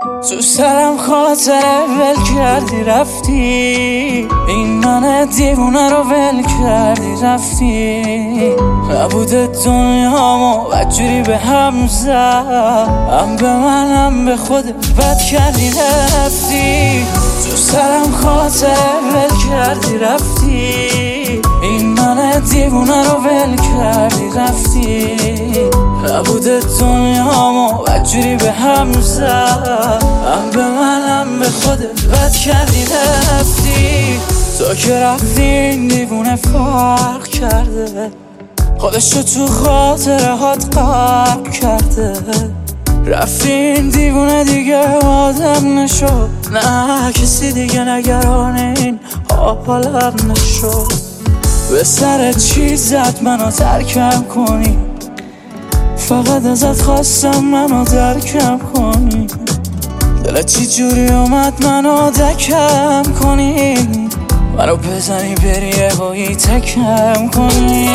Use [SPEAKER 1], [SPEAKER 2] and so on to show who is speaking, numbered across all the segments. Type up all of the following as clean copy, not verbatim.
[SPEAKER 1] تو سرم خاطره ول کردی رفتی، این من دیوونه رو ول کردی رفتی. نبوده دنیامو بدجوری به هم زد، هم به من هم به خودت بد کردی رفتی. تو سرم خاطره ول کردی رفتی، این من دیوونه رو ول کردی رفتی. نبوده دنیامو بدجوری به هم زد، هم به من هم به خودت بد کردی رفتی. تو که رفتی این دیوونه فرق کرده، خودشو تو خاطره هات غرق کرده. رفتی این دیوونه دیگه آدم نشد، نه کسی دیگه نگران این حالم نشد. به سر چی زد منو ترکم کنی، فقط ازت خواستم منو درکم کنی. دلت چی جوری اومد منو دکم کنی، منو بزنی بری یهویی تکم کنی.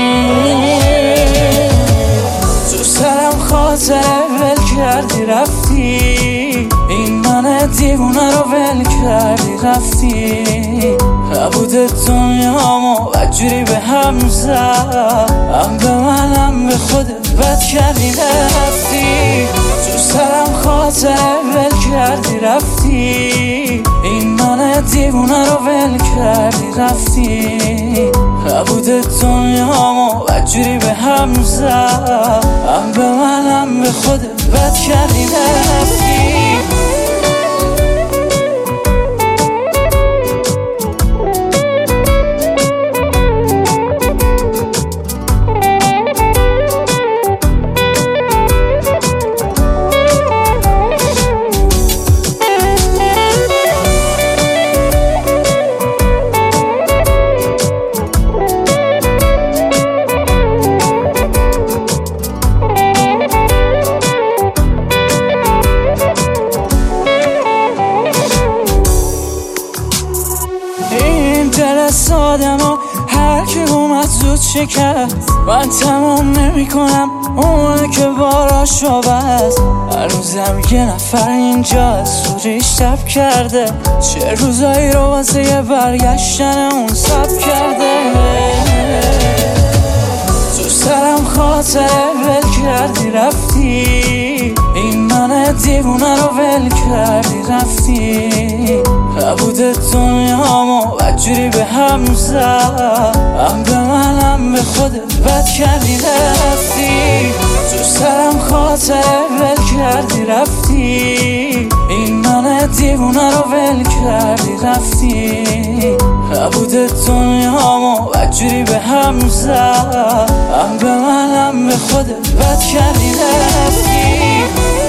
[SPEAKER 1] تو سرم خاطره ول کردی رفتی، این من دیوونه رو ول کردی رفتی. نبوده دنیامو بدجوری به هم زد، هم به من هم به خودت بد کردی رفتی. تو سرم خاطره ول کردی رفتی، این من دیوونه رو ول کردی رفتی. نبوده دنیامو بدجوری به هم زد، هم به من هم به خودت بد کردی رفتی. دل سادمو هر کی اومد زود شکست، من تمام نمی کنم اونه که باراشو بست. هنوزم یه نفر اینجا سوریش تب کرده، چه روزایی رو واسه یه برگشتن اون سب کرده. تو سرم خاطره ول کردی رفتی، این من دیوونه رو ول کردی رفتی. نبوده دنیامو بدجوری به هم زد، هم به من هم به خودت بد کردی رفتی. تو سرم خاطره ول کردی رفتی، این من دیوونه رو ول کردی رفتی. نبوده دنیامو بدجوری به هم زد، هم به من هم به خودت بد کردی رفتی.